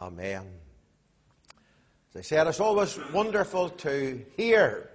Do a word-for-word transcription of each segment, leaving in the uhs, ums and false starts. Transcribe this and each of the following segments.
Amen. As I said, it's always wonderful to hear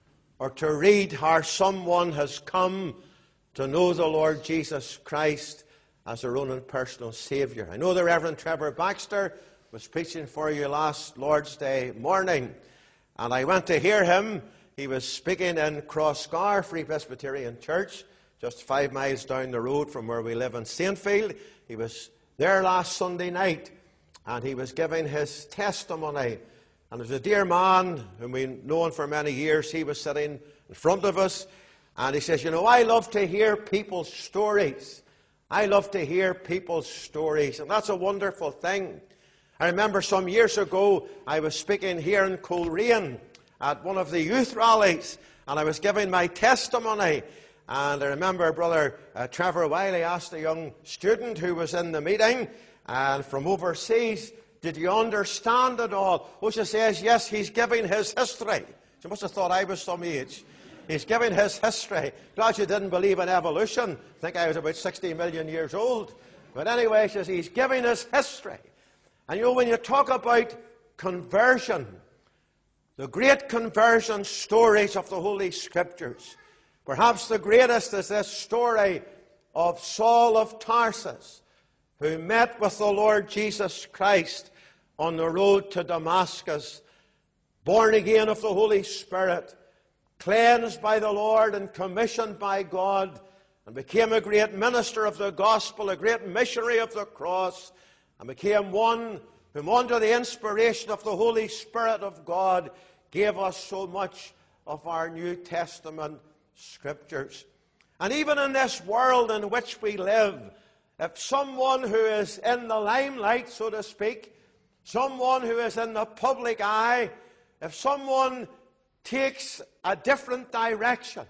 or to read how someone has come to know the Lord Jesus Christ as their own and personal Saviour. I know the Reverend Trevor Baxter was preaching for you last Lord's Day morning, and I went to hear him. He was speaking in Crossgar Free Presbyterian Church, just five miles down the road from where we live in Saintfield. He was there last Sunday night, and he was giving his testimony. And there's a dear man whom we've known for many years. He was sitting in front of us, and he says, you know, I love to hear people's stories. I love to hear people's stories, and that's a wonderful thing. I remember some years ago, I was speaking here in Coleraine at one of the youth rallies, and I was giving my testimony. And I remember Brother uh, Trevor Wiley asked a young student who was in the meeting, and from overseas, did you understand it all? Oh, she says, yes, he's giving his history. She must have thought I was some age. He's giving his history. Glad you didn't believe in evolution. I think I was about sixty million years old. But anyway, she says, he's giving his history. And you know, when you talk about conversion, the great conversion stories of the Holy Scriptures, perhaps the greatest is this story of Saul of Tarsus, who met with the Lord Jesus Christ on the road to Damascus, born again of the Holy Spirit, cleansed by the Lord and commissioned by God, and became a great minister of the gospel, a great missionary of the cross, and became one whom under the inspiration of the Holy Spirit of God gave us so much of our New Testament Scriptures. And even in this world in which we live, if someone who is in the limelight, so to speak, someone who is in the public eye, if someone takes a different direction,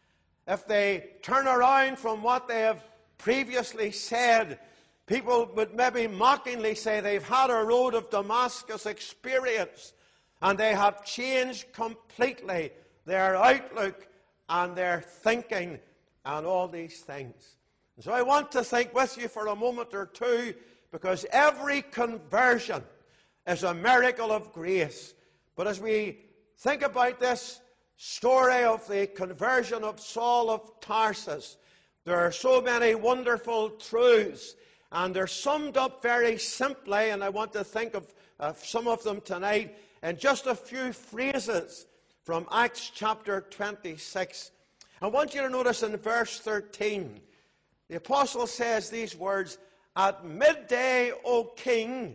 if they turn around from what they have previously said, people would maybe mockingly say they've had a road of Damascus experience and they have changed completely their outlook and their thinking and all these things. And so I want to think with you for a moment or two, because every conversion is a miracle of grace. But as we think about this story of the conversion of Saul of Tarsus, there are so many wonderful truths, and they're summed up very simply, and I want to think of, of some of them tonight in just a few phrases from Acts chapter twenty-six. I want you to notice in verse thirteen, the apostle says these words, "At midday, O king,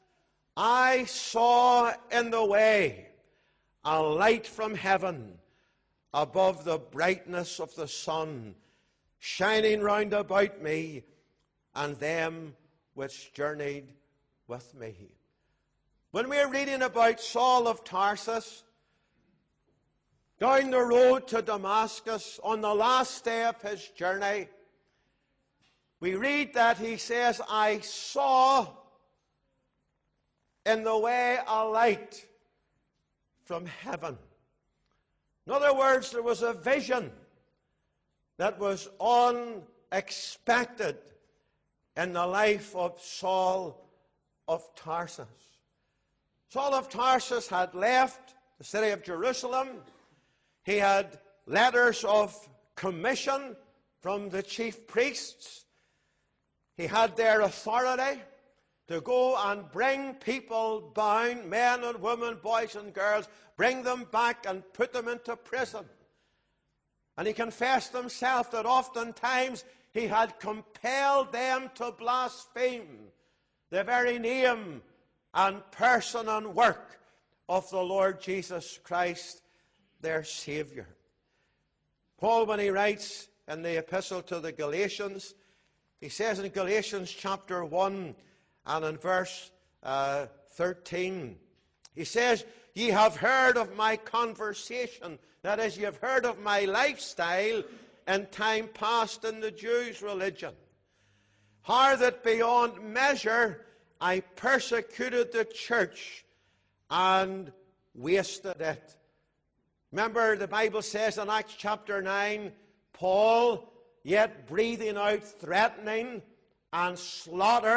I saw in the way a light from heaven above the brightness of the sun, shining round about me and them which journeyed with me." When we're reading about Saul of Tarsus, down the road to Damascus, on the last day of his journey, we read that he says, "I saw in the way a light from heaven." In other words, there was a vision that was unexpected in the life of Saul of Tarsus. Saul of Tarsus had left the city of Jerusalem. He had letters of commission from the chief priests. He had their authority to go and bring people bound, men and women, boys and girls, bring them back and put them into prison. And he confessed himself that oftentimes he had compelled them to blaspheme the very name and person and work of the Lord Jesus Christ, their Savior. Paul, when he writes in the epistle to the Galatians, he says in Galatians chapter one and in verse uh, thirteen, he says, "Ye have heard of my conversation," that is, ye have heard of my lifestyle in time past in the Jews' religion, "how that beyond measure I persecuted the church and wasted it." Remember, the Bible says in Acts chapter nine, Paul, yet breathing out threatening and slaughter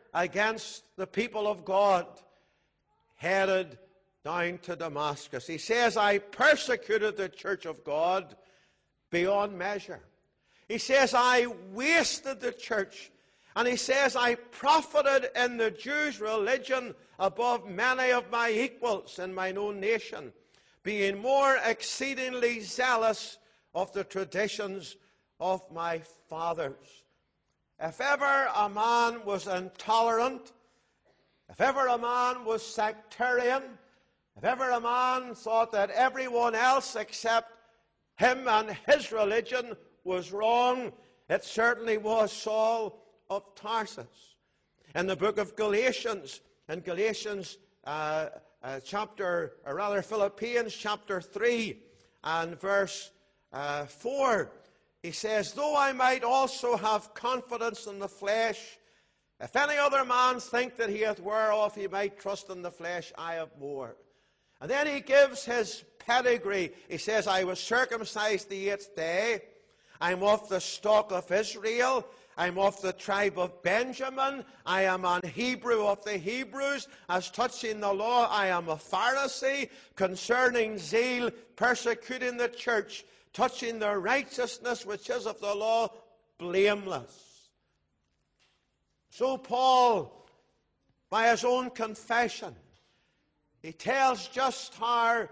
against the people of God, headed down to Damascus. He says, I persecuted the church of God beyond measure. He says, I wasted the church. And he says, I profited in the Jews' religion above many of my equals in mine own nation, being more exceedingly zealous of the traditions of my fathers. If ever a man was intolerant, if ever a man was sectarian, if ever a man thought that everyone else except him and his religion was wrong, it certainly was Saul of Tarsus. In the book of Galatians, in Galatians uh, uh, chapter, or rather Philippians chapter three and verse uh, four, he says, though I might also have confidence in the flesh, if any other man think that he hath whereof he might trust in the flesh, I have more. And then he gives his pedigree. He says, I was circumcised the eighth day. I'm of the stock of Israel. I'm of the tribe of Benjamin. I am an Hebrew of the Hebrews. As touching the law, I am a Pharisee. Concerning zeal, persecuting the church. Touching the righteousness which is of the law, blameless. So Paul, by his own confession, he tells just how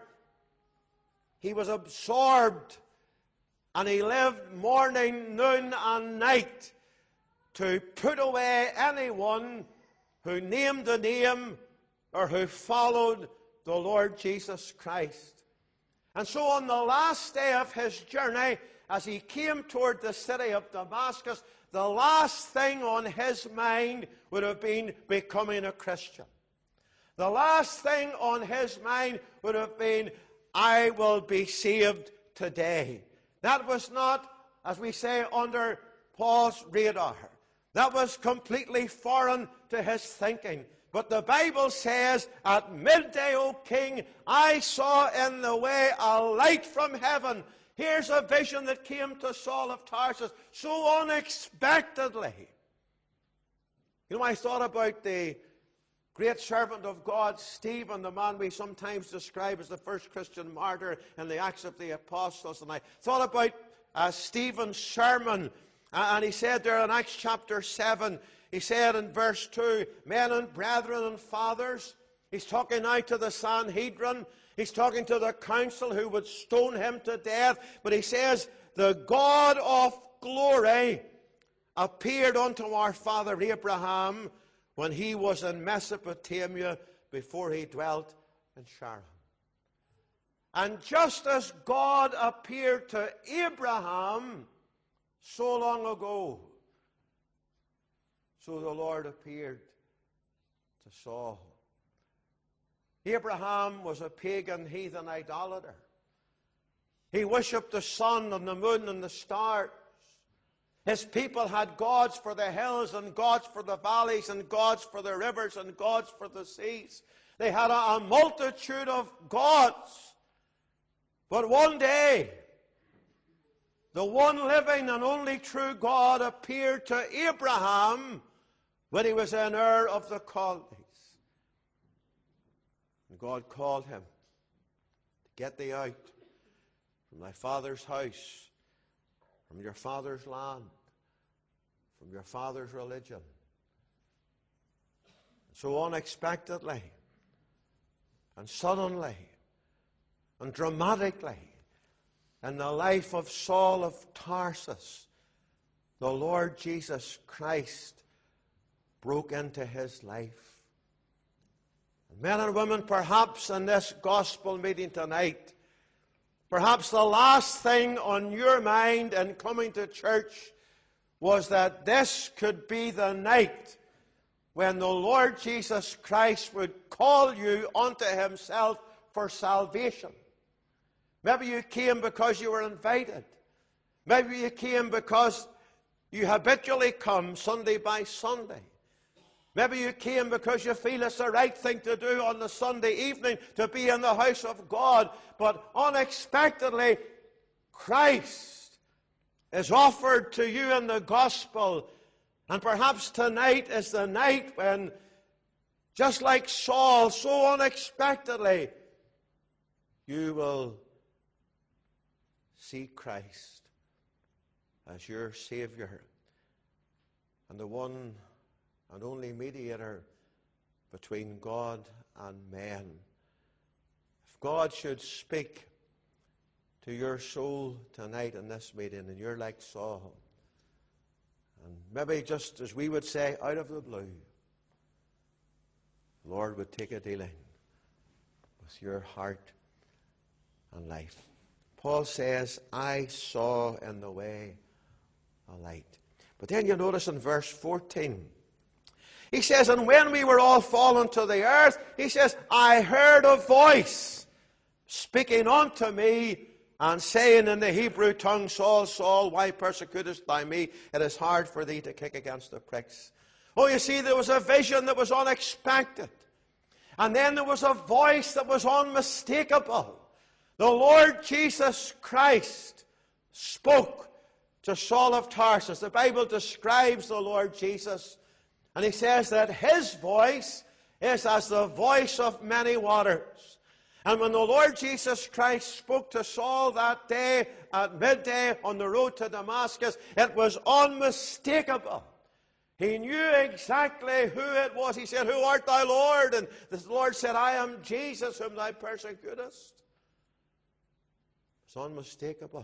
he was absorbed and he lived morning, noon, and night to put away anyone who named the name or who followed the Lord Jesus Christ. And so on the last day of his journey, as he came toward the city of Damascus, the last thing on his mind would have been becoming a Christian. The last thing on his mind would have been, I will be saved today. That was not, as we say, under Paul's radar. That was completely foreign to his thinking. But the Bible says, at midday, O king, I saw in the way a light from heaven. Here's a vision that came to Saul of Tarsus so unexpectedly. You know, I thought about the great servant of God, Stephen, the man we sometimes describe as the first Christian martyr in the Acts of the Apostles. And I thought about uh, Stephen's sermon. Uh, and he said there in Acts chapter seven, he said in verse two, men and brethren and fathers. He's talking now to the Sanhedrin. He's talking to the council who would stone him to death. But he says, the God of glory appeared unto our father Abraham when he was in Mesopotamia before he dwelt in Charran. And just as God appeared to Abraham so long ago, so the Lord appeared to Saul. Abraham was a pagan, heathen idolater. He worshipped the sun and the moon and the stars. His people had gods for the hills and gods for the valleys and gods for the rivers and gods for the seas. They had a, a multitude of gods. But one day, the one living and only true God appeared to Abraham when he was in Ur of the Chaldees. And God called him to get thee out from thy father's house, from your father's land, from your father's religion. So unexpectedly and suddenly and dramatically in the life of Saul of Tarsus, the Lord Jesus Christ broke into his life. And men and women, perhaps in this gospel meeting tonight, perhaps the last thing on your mind in coming to church was that this could be the night when the Lord Jesus Christ would call you unto himself for salvation. Maybe you came because you were invited. Maybe you came because you habitually come Sunday by Sunday. Maybe you came because you feel it's the right thing to do on the Sunday evening to be in the house of God. But unexpectedly, Christ is offered to you in the gospel And perhaps tonight is the night when, just like Saul, so unexpectedly, you will see Christ as your Savior and the one and only mediator between God and men. If God should speak to your soul tonight in this meeting, and you're like Saul, and maybe just as we would say, out of the blue, the Lord would take a dealing with your heart and life. Paul says, I saw in the way a light. But then you notice in verse fourteen, he says, and when we were all fallen to the earth, he says, I heard a voice speaking unto me and saying in the Hebrew tongue, Saul, Saul, why persecutest thou me? It is hard for thee to kick against the pricks. Oh, you see, there was a vision that was unexpected. And then there was a voice that was unmistakable. The Lord Jesus Christ spoke to Saul of Tarsus. The Bible describes the Lord Jesus, and he says that his voice is as the voice of many waters. And when the Lord Jesus Christ spoke to Saul that day at midday on the road to Damascus, it was unmistakable. He knew exactly who it was. He said, who art thou, Lord? And the Lord said, I am Jesus whom thou persecutest. It's unmistakable.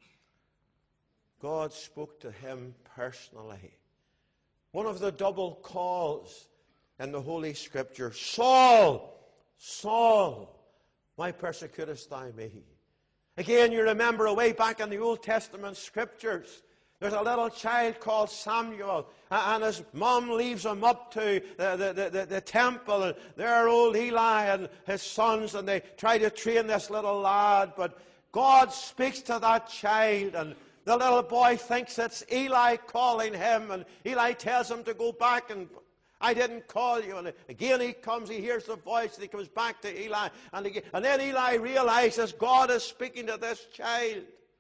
God spoke to him personally. One of the double calls in the Holy Scripture, Saul, Saul, why persecutest thou me? Again, you remember way back in the Old Testament Scriptures, there's a little child called Samuel, and his mom leaves him up to the, the, the, the temple, and there are old Eli and his sons, and they try to train this little lad, but God speaks to that child, and the little boy thinks it's Eli calling him, and Eli tells him to go back, and I didn't call you. And again he comes, he hears the voice, and he comes back to Eli. And, again, and then Eli realizes God is speaking to this child.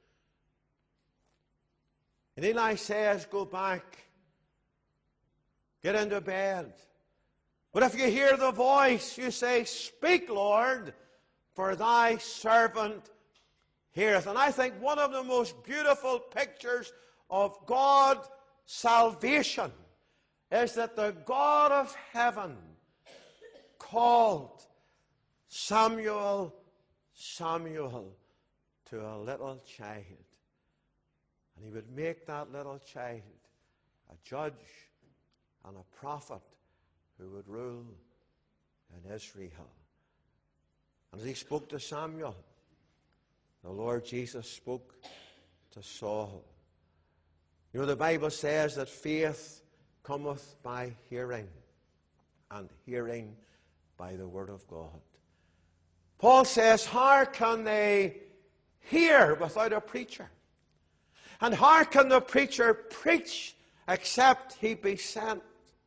And Eli says, go back, get into bed. But if you hear the voice, you say, speak, Lord, for thy servant heareth. And I think one of the most beautiful pictures of God's salvation is that the God of heaven called Samuel, Samuel to a little child. And he would make that little child a judge and a prophet who would rule in Israel. And as he spoke to Samuel, the Lord Jesus spoke to Saul. You know, the Bible says that faith cometh by hearing, and hearing by the word of God. Paul says, how can they hear without a preacher? And how can the preacher preach except he be sent?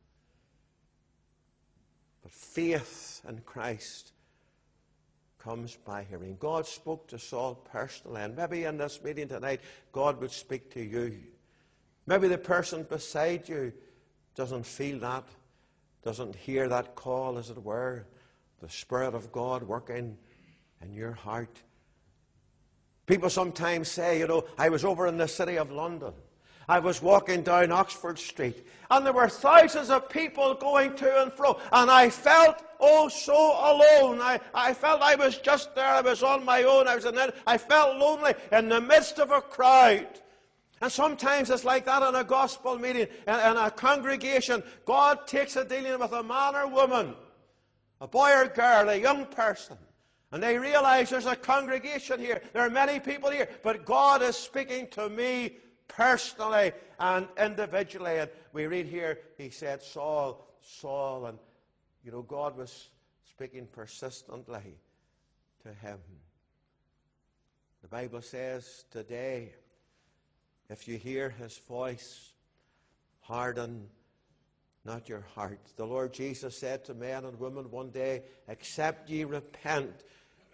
But faith in Christ comes by hearing. God spoke to Saul personally, and maybe in this meeting tonight, God would speak to you. Maybe the person beside you doesn't feel that, doesn't hear that call, as it were, the Spirit of God working in your heart. People sometimes say, you know, I was over in the city of London. I was walking down Oxford Street, and there were thousands of people going to and fro, and I felt, oh, so alone. I, I felt I was just there. I was on my own. I was in it. I felt lonely in the midst of a crowd. And sometimes it's like that in a gospel meeting, in, in a congregation. God takes a dealing with a man or woman, a boy or girl, a young person, and they realize there's a congregation here. There are many people here, but God is speaking to me personally and individually. And we read here, he said, Saul, Saul, and you know, God was speaking persistently to him. The Bible says today, if you hear his voice, harden not your heart. The Lord Jesus said to men and women one day, except ye repent,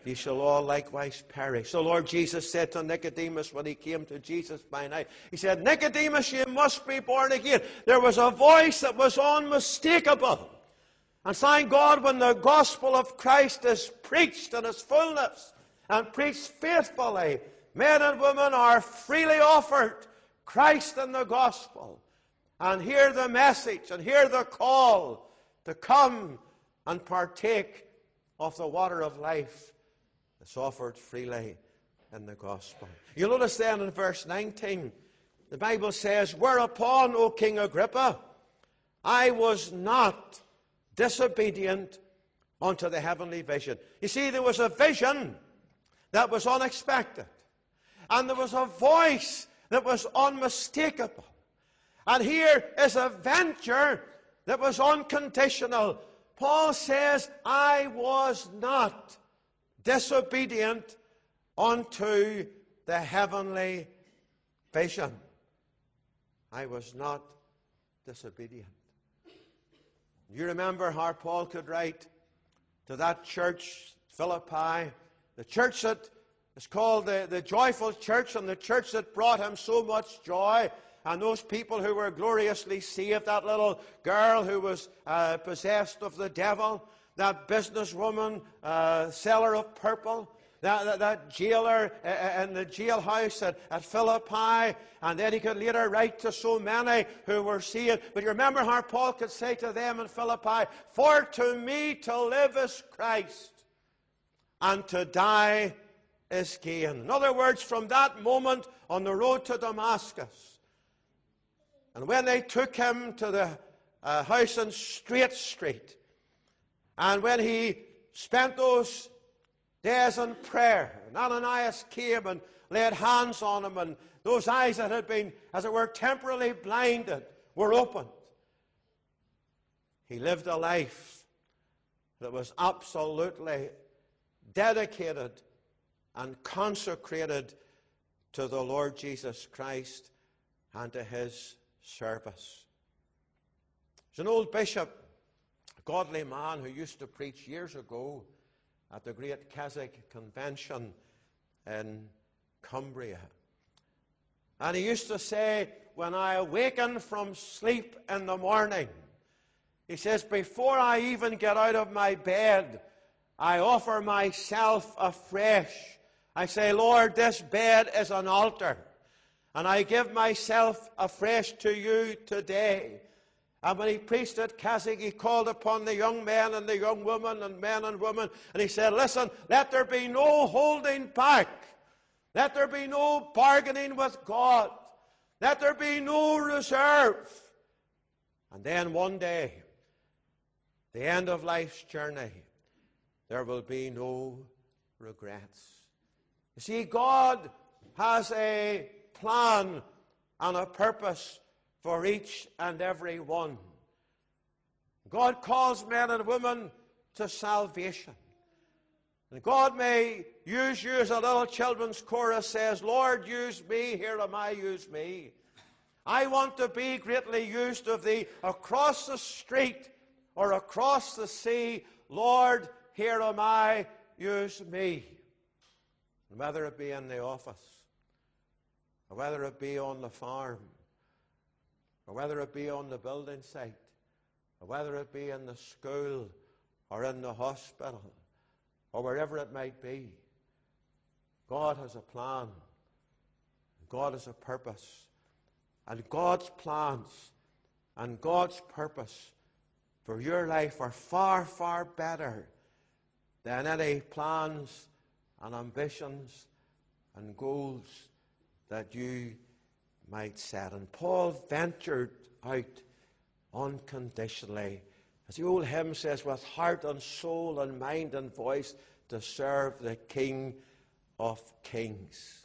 ye shall all likewise perish. So Lord Jesus said to Nicodemus when he came to Jesus by night, he said, Nicodemus, you must be born again. There was a voice that was unmistakable. And thank God when the gospel of Christ is preached in its fullness and preached faithfully, men and women are freely offered Christ and the gospel, and hear the message and hear the call to come and partake of the water of life that's offered freely in the gospel. You'll notice then in verse nineteen, the Bible says, whereupon, O King Agrippa, I was not disobedient unto the heavenly vision. You see, there was a vision that was unexpected, and there was a voice that was unmistakable. And here is a venture that was unconditional. Paul says, I was not disobedient unto the heavenly vision. I was not disobedient. You remember how Paul could write to that church, Philippi, the church that is called the, the joyful church, and the church that brought him so much joy, and those people who were gloriously saved, that little girl who was uh, possessed of the devil, that businesswoman, uh, seller of purple, that, that, that jailer uh, in the jailhouse at, at Philippi, and then he could later write to so many who were saved. But you remember how Paul could say to them in Philippi, for to me to live is Christ, and to die is gain. In other words, from that moment on the road to Damascus, and when they took him to the uh, house in Straight Street, and when he spent those days in prayer, and Ananias came and laid hands on him, and those eyes that had been, as it were, temporarily blinded were opened. He lived a life that was absolutely dedicated and consecrated to the Lord Jesus Christ and to his service. There's an old bishop, a godly man who used to preach years ago at the great Keswick Convention in Cumbria. And he used to say, when I awaken from sleep in the morning, he says, before I even get out of my bed, I offer myself afresh. I say, Lord, this bed is an altar, and I give myself afresh to you today. And when he preached at Keswick, he called upon the young men and the young women and men and women, and he said, listen, let there be no holding back. Let there be no bargaining with God. Let there be no reserve. And then one day, the end of life's journey, there will be no regrets. You see, God has a plan and a purpose for each and every one. God calls men and women to salvation. And God may use you, as a little children's chorus says, Lord, use me, here am I, use me. I want to be greatly used of thee across the street or across the sea. Lord, here am I, use me. And whether it be in the office, or whether it be on the farm, or whether it be on the building site, or whether it be in the school, or in the hospital, or wherever it might be, God has a plan. God has a purpose. And God's plans and God's purpose for your life are far, far better than any plans and ambitions and goals that you might set. And Paul ventured out unconditionally, as the old hymn says, with heart and soul and mind and voice, to serve the King of Kings.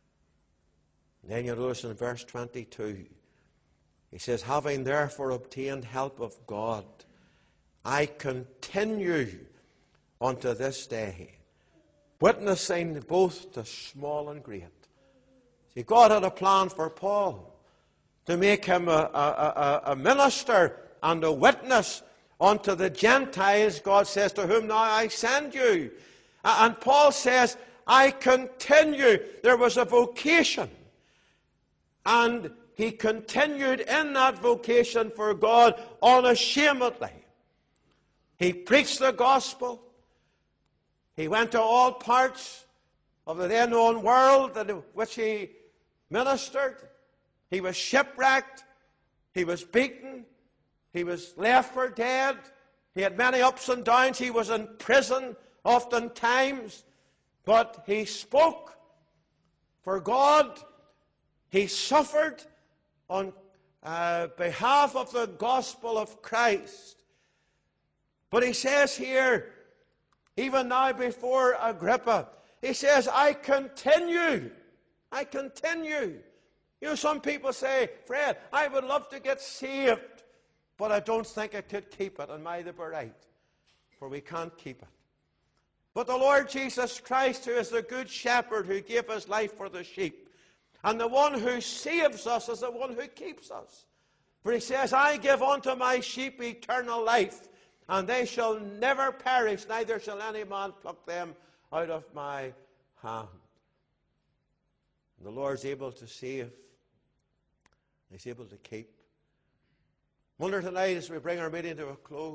And then you notice in verse twenty-two, he says, having therefore obtained help of God, I continue unto this day, witnessing both to small and great. See, God had a plan for Paul to make him a, a, a, a minister and a witness unto the Gentiles. God says, to whom now I send you. And Paul says, I continue. There was a vocation. And he continued in that vocation for God unashamedly. He preached the gospel. He went to all parts of the then known world in which he ministered. He was shipwrecked. He was beaten. He was left for dead. He had many ups and downs. He was in prison oftentimes. But he spoke for God. He suffered on uh, behalf of the gospel of Christ. But he says here, even now before Agrippa, he says, I continue. I continue. You know, some people say, Fred, I would love to get saved, but I don't think I could keep it. And may they be right, for we can't keep it. But the Lord Jesus Christ, who is the good shepherd who gave his life for the sheep, and the one who saves us is the one who keeps us. For he says, I give unto my sheep eternal life, and they shall never perish, neither shall any man pluck them out of my hand. And the Lord's able to save. He's able to keep. I wonder tonight, as we bring our meeting to a close,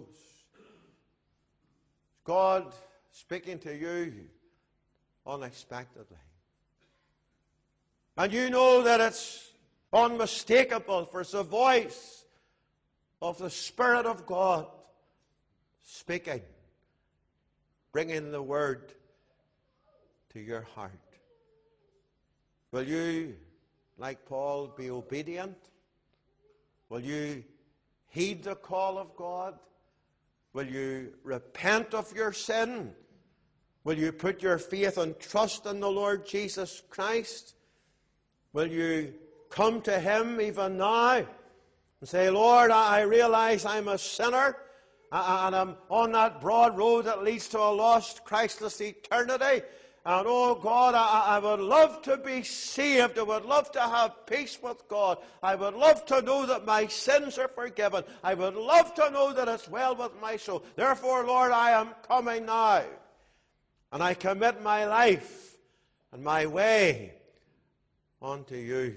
God speaking to you unexpectedly. And you know that it's unmistakable, for it's the voice of the Spirit of God speaking, bringing the word to your heart. Will you, like Paul, be obedient? Will you heed the call of God? Will you repent of your sin? Will you put your faith and trust in the Lord Jesus Christ? Will you come to him even now and say, Lord, I realize I'm a sinner, and I'm on that broad road that leads to a lost, Christless eternity. And oh God, I, I would love to be saved. I would love to have peace with God. I would love to know that my sins are forgiven. I would love to know that it's well with my soul. Therefore, Lord, I am coming now. And I commit my life and my way unto you.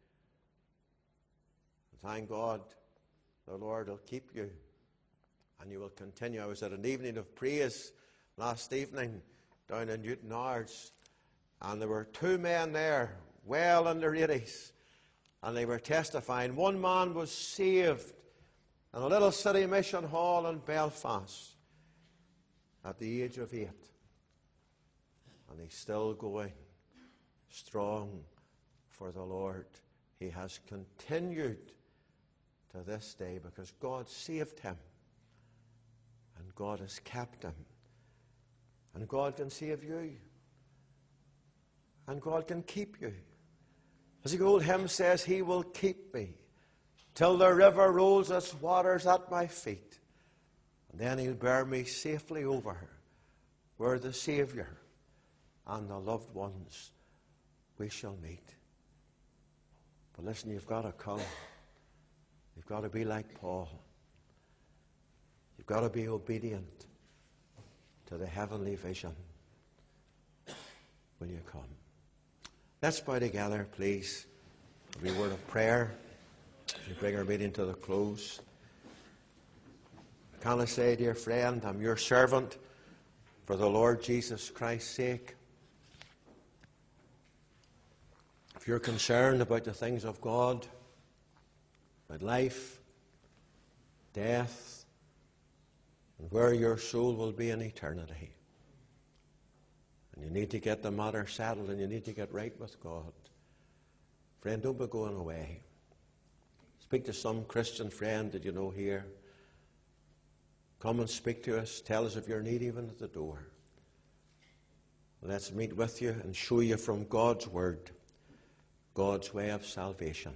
Thank God the Lord will keep you. And you will continue. I was at an evening of praise last evening down in Newton Ards, and there were two men there, well in their eighties, and they were testifying. One man was saved in a little city mission hall in Belfast at the age of eight, and he's still going strong for the Lord. He has continued to this day because God saved him, and God has kept him. And God can save you. And God can keep you. As the old hymn says, he will keep me till the river rolls its waters at my feet. And then he'll bear me safely over where the Saviour and the loved ones we shall meet. But listen, you've got to come. You've got to be like Paul. You've got to be obedient to the heavenly vision. Will you come? Let's bow together, please. A wee word of prayer as we bring our meeting to the close. Can I say, dear friend, I'm your servant for the Lord Jesus Christ's sake. If you're concerned about the things of God, about life, death, and where your soul will be in eternity. And you need to get the matter settled, and you need to get right with God. Friend, don't be going away. Speak to some Christian friend that you know here. Come and speak to us. Tell us of your need even at the door. Let's meet with you and show you from God's Word, God's way of salvation.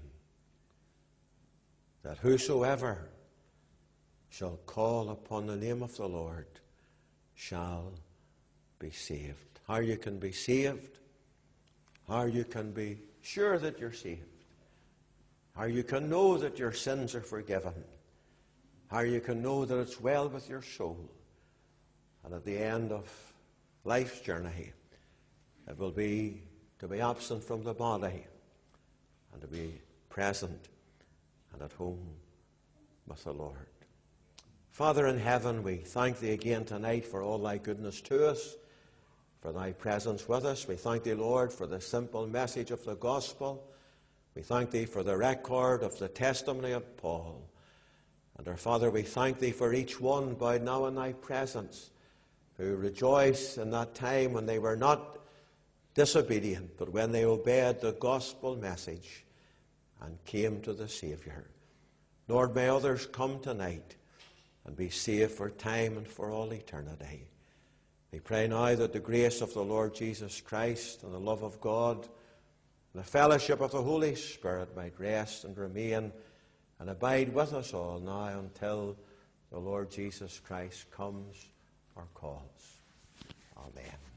That whosoever shall call upon the name of the Lord shall be saved. How you can be saved, how you can be sure that you're saved, how you can know that your sins are forgiven, how you can know that it's well with your soul, and at the end of life's journey. It will be to be absent from the body and to be present and at home with the Lord. Father in heaven, we thank thee again tonight for all thy goodness to us, for thy presence with us. We thank thee, Lord, for the simple message of the gospel. We thank thee for the record of the testimony of Paul. And our Father, we thank thee for each one bowed now in thy presence, who rejoice in that time when they were not disobedient, but when they obeyed the gospel message and came to the Saviour. Lord, may others come tonight and be saved for time and for all eternity. We pray now that the grace of the Lord Jesus Christ and the love of God and the fellowship of the Holy Spirit might rest and remain and abide with us all now until the Lord Jesus Christ comes or calls. Amen.